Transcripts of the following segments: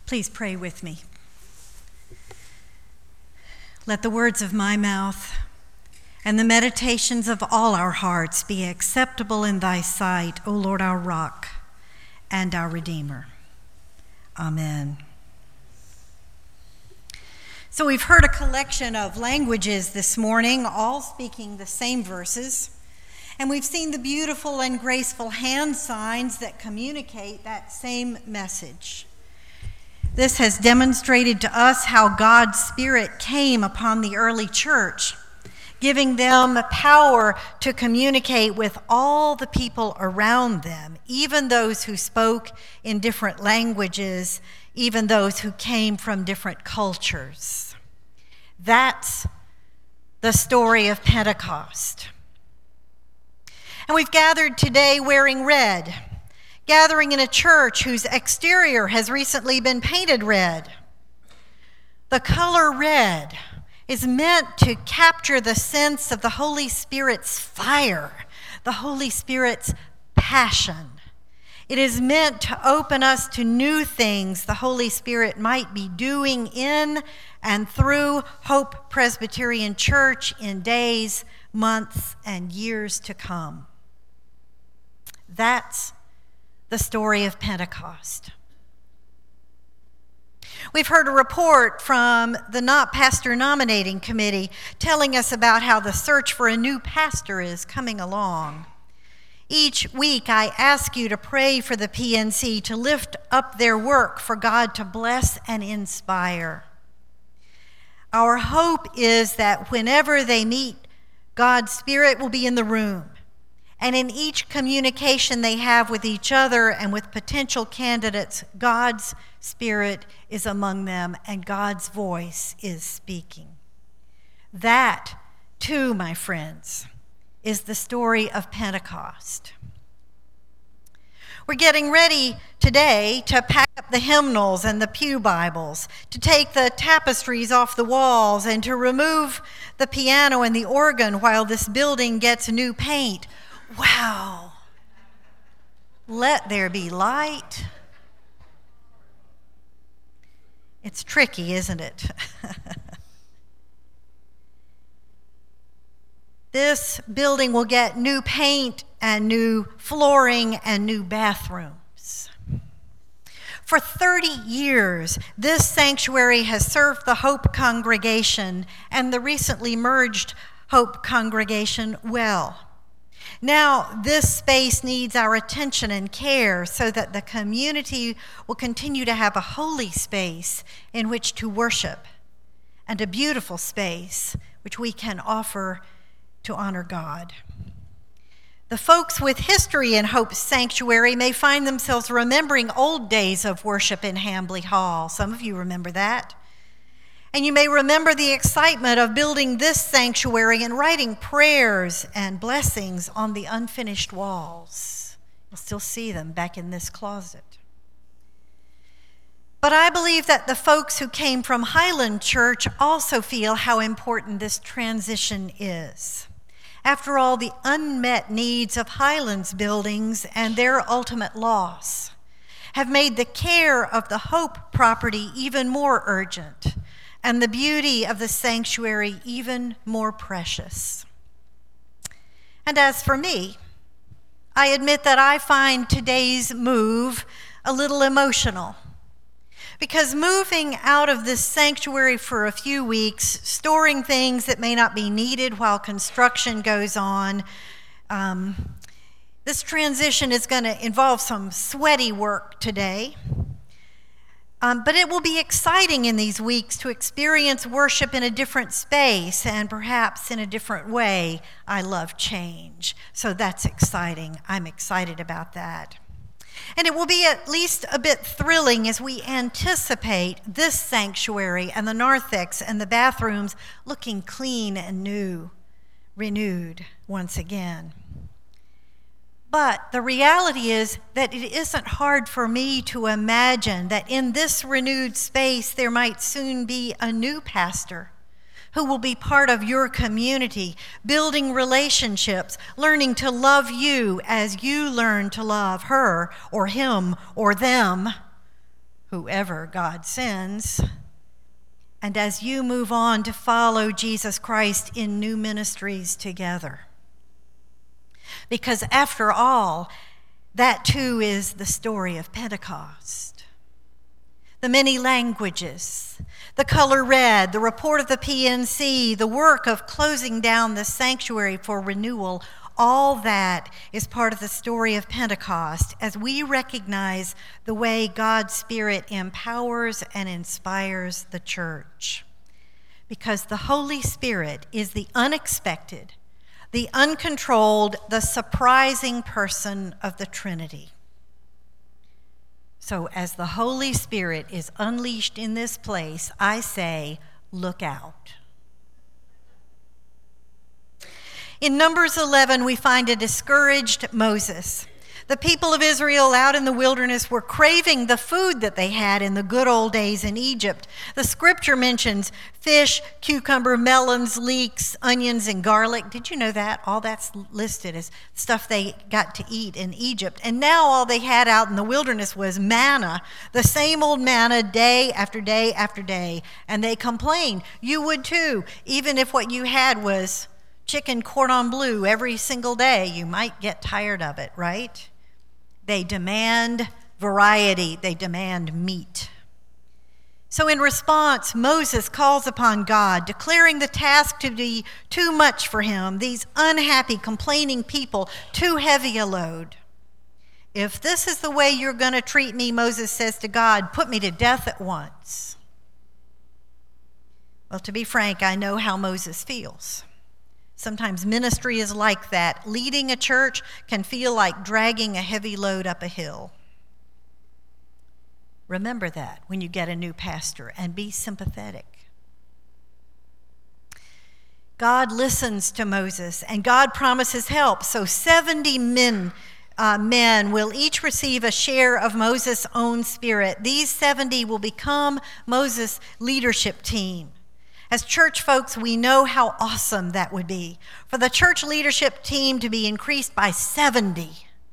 Please pray with me. Let the words of my mouth and the meditations of all our hearts be acceptable in thy sight, O Lord, our rock and our Redeemer. Amen. So we've heard a collection of languages this morning, all speaking the same verses, and we've seen the beautiful and graceful hand signs that communicate that same message. This has demonstrated to us how God's Spirit came upon the early church, giving them power to communicate with all the people around them, even those who spoke in different languages, even those who came from different cultures. That's the story of Pentecost. And we've gathered today wearing red, gathering in a church whose exterior has recently been painted red. The color red is meant to capture the sense of the Holy Spirit's fire, the Holy Spirit's passion. It is meant to open us to new things the Holy Spirit might be doing in and through Hope Presbyterian Church in days, months, and years to come. That's the story of Pentecost. We've heard a report from the Not Pastor Nominating Committee telling us about how the search for a new pastor is coming along. Each week I ask you to pray for the PNC to lift up their work for God to bless and inspire. Our hope is that whenever they meet, God's Spirit will be in the room. And in each communication they have with each other and with potential candidates, God's Spirit is among them and God's voice is speaking. That, too, my friends, is the story of Pentecost. We're getting ready today to pack up the hymnals and the pew Bibles, to take the tapestries off the walls and to remove the piano and the organ while this building gets new paint. Wow. Let there be light. It's tricky, isn't it? This building will get new paint and new flooring and new bathrooms. For 30 years, this sanctuary has served the Hope congregation and the recently merged Hope congregation well. Now, this space needs our attention and care so that the community will continue to have a holy space in which to worship and a beautiful space which we can offer to honor God. The folks with history in Hope's Sanctuary may find themselves remembering old days of worship in Hambley Hall. Some of you remember that. And you may remember the excitement of building this sanctuary and writing prayers and blessings on the unfinished walls. You'll still see them back in this closet. But I believe that the folks who came from Highland Church also feel how important this transition is. After all, the unmet needs of Highlands buildings and their ultimate loss have made the care of the Hope property even more urgent, and the beauty of the sanctuary even more precious. And as for me, I admit that I find today's move a little emotional, because moving out of this sanctuary for a few weeks, storing things that may not be needed while construction goes on, this transition is going to involve some sweaty work today. But it will be exciting in these weeks to experience worship in a different space and perhaps in a different way. I love change, so that's exciting. I'm excited about that. And it will be at least a bit thrilling as we anticipate this sanctuary and the narthex and the bathrooms looking clean and new, renewed once again. But the reality is that it isn't hard for me to imagine that in this renewed space there might soon be a new pastor who will be part of your community, building relationships, learning to love you as you learn to love her or him or them whoever God sends, and as you move on to follow Jesus Christ in new ministries together. Because after all, that too is the story of Pentecost. The many languages, the color red, the report of the PNC, the work of closing down the sanctuary for renewal, all that is part of the story of Pentecost as we recognize the way God's Spirit empowers and inspires the church. Because the Holy Spirit is the unexpected, the uncontrolled, the surprising person of the Trinity. So as the Holy Spirit is unleashed in this place, I say, look out. In Numbers 11, we find a discouraged Moses. The people of Israel out in the wilderness were craving the food that they had in the good old days in Egypt. The scripture mentions fish, cucumber, melons, leeks, onions, and garlic. Did you know that? All that's listed as stuff they got to eat in Egypt. And now all they had out in the wilderness was manna, the same old manna day after day after day. And they complained. You would too, even if what you had was chicken cordon bleu every single day. You might get tired of it, right? They demand variety. They demand meat. So in response, Moses calls upon God, declaring the task to be too much for him, these unhappy, complaining people, too heavy a load. If this is the way you're going to treat me, Moses says to God, put me to death at once. Well, to be frank, I know how Moses feels. Sometimes ministry is like that. Leading a church can feel like dragging a heavy load up a hill. Remember that when you get a new pastor and be sympathetic. God listens to Moses and God promises help. So 70 men will each receive a share of Moses' own spirit. These 70 will become Moses' leadership team. As church folks, we know how awesome that would be. For the church leadership team to be increased by 70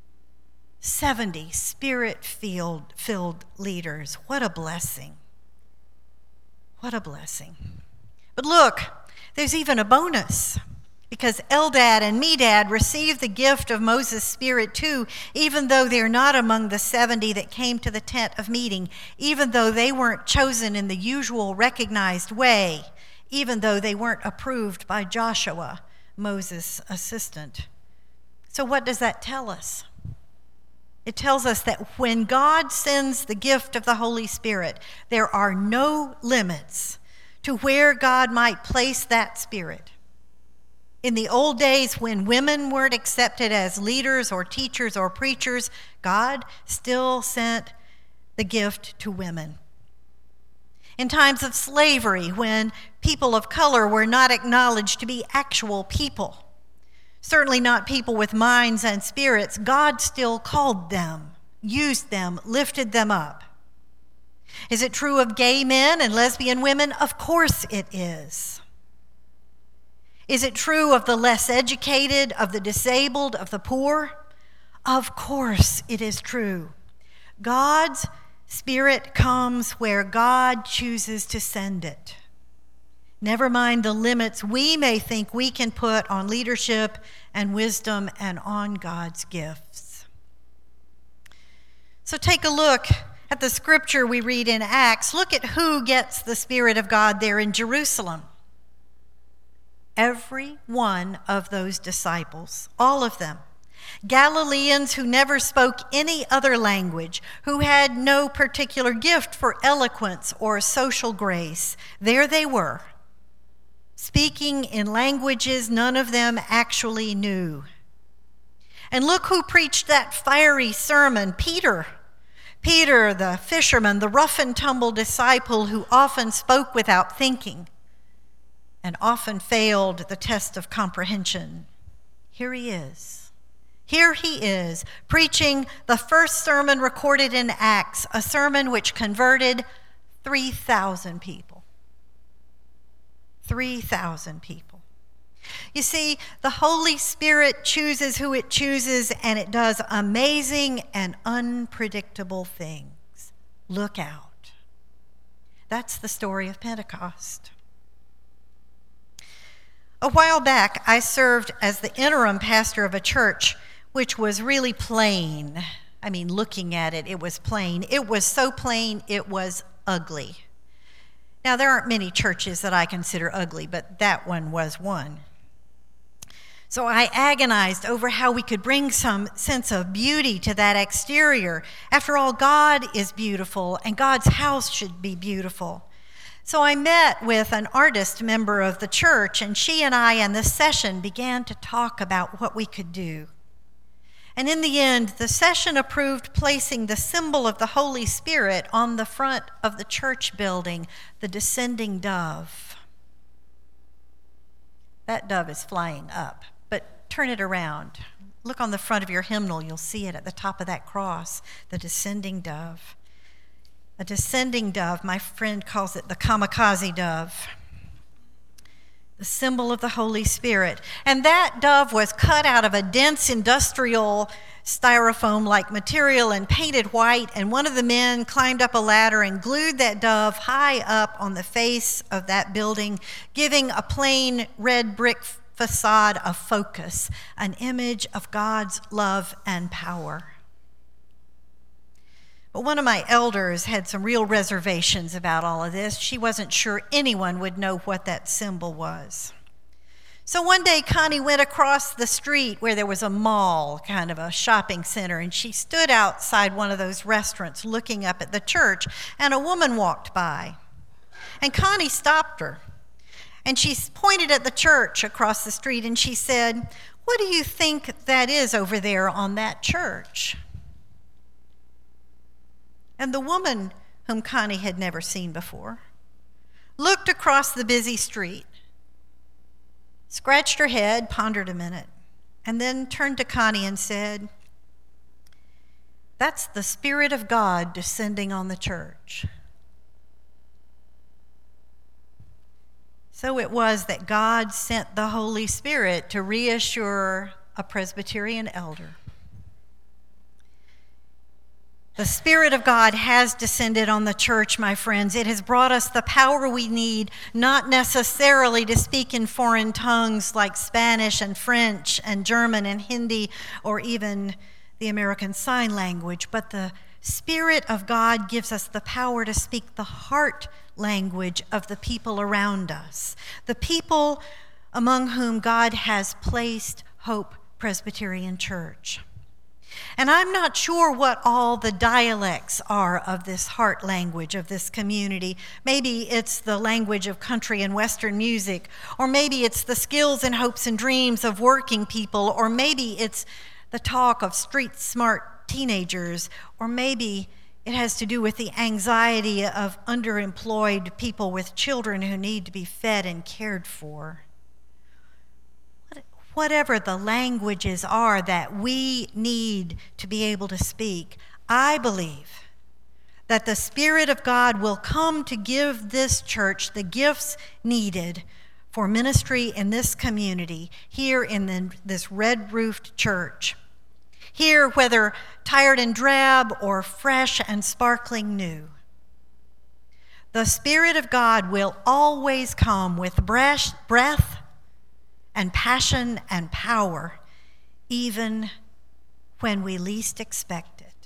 spirit-filled leaders. What a blessing. What a blessing. But look, there's even a bonus. Because Eldad and Medad received the gift of Moses' spirit too, even though they're not among the 70 that came to the tent of meeting, even though they weren't chosen in the usual recognized way, even though they weren't approved by Joshua, Moses' assistant. So what does that tell us? It tells us that when God sends the gift of the Holy Spirit, there are no limits to where God might place that spirit. In the old days when women weren't accepted as leaders or teachers or preachers, God still sent the gift to women. In times of slavery, when people of color were not acknowledged to be actual people, certainly not people with minds and spirits, God still called them, used them, lifted them up. Is it true of gay men and lesbian women? Of course it is. Is it true of the less educated, of the disabled, of the poor? Of course it is true. God's Spirit comes where God chooses to send it. Never mind the limits we may think we can put on leadership and wisdom and on God's gifts. So take a look at the scripture we read in Acts. Look at who gets the Spirit of God there in Jerusalem. Every one of those disciples, all of them. Galileans who never spoke any other language, who had no particular gift for eloquence or social grace. There they were, speaking in languages none of them actually knew. And look who preached that fiery sermon, Peter. Peter, the fisherman, the rough and tumble disciple who often spoke without thinking and often failed the test of comprehension. Here he is. Here he is, preaching the first sermon recorded in Acts, a sermon which converted 3,000 people. 3,000 people. You see, the Holy Spirit chooses who it chooses, and it does amazing and unpredictable things. look out. That's the story of Pentecost. A while back, I served as the interim pastor of a church which was really plain. I mean, looking at it, it was plain. It was so plain, it was ugly. Now, there aren't many churches that I consider ugly, but that one was one. So I agonized over how we could bring some sense of beauty to that exterior. After all, God is beautiful, and God's house should be beautiful. So I met with an artist member of the church, and she and I in this session began to talk about what we could do. And in the end, the session approved placing the symbol of the Holy Spirit on the front of the church building, the descending dove. That dove is flying up, but turn it around. Look on the front of your hymnal, you'll see it at the top of that cross, the descending dove. A descending dove, my friend calls it the kamikaze dove, the symbol of the Holy Spirit. And that dove was cut out of a dense industrial styrofoam-like material and painted white, and one of the men climbed up a ladder and glued that dove high up on the face of that building, giving a plain red brick facade a focus, an image of God's love and power. But one of my elders had some real reservations about all of this. She wasn't sure anyone would know what that symbol was. So one day, Connie went across the street where there was a mall, kind of a shopping center, and she stood outside one of those restaurants looking up at the church, and a woman walked by. And Connie stopped her, and she pointed at the church across the street, and she said, "What do you think that is over there on that church?" And the woman, whom Connie had never seen before, looked across the busy street, scratched her head, pondered a minute, and then turned to Connie and said, "That's the Spirit of God descending on the church." So it was that God sent the Holy Spirit to reassure a Presbyterian elder. The Spirit of God has descended on the church, my friends. It has brought us the power we need, not necessarily to speak in foreign tongues like Spanish and French and German and Hindi or even the American Sign Language, but the Spirit of God gives us the power to speak the heart language of the people around us, the people among whom God has placed Hope Presbyterian Church. And I'm not sure what all the dialects are of this heart language of this community. Maybe it's the language of country and Western music, or maybe it's the skills and hopes and dreams of working people, or maybe it's the talk of street-smart teenagers, or maybe it has to do with the anxiety of underemployed people with children who need to be fed and cared for. Whatever the languages are that we need to be able to speak, I believe that the Spirit of God will come to give this church the gifts needed for ministry in this community, here in this red-roofed church. Here, whether tired and drab or fresh and sparkling new. The Spirit of God will always come with breath and passion and power, even when we least expect it.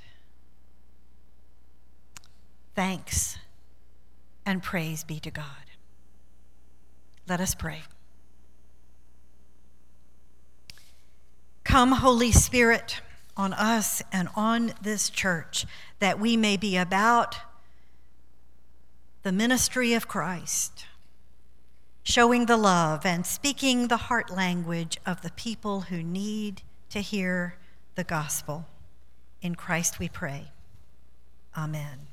Thanks and praise be to God. Let us pray. Come, Holy Spirit, on us and on this church, that we may be about the ministry of Christ, showing the love and speaking the heart language of the people who need to hear the gospel. In Christ we pray. Amen.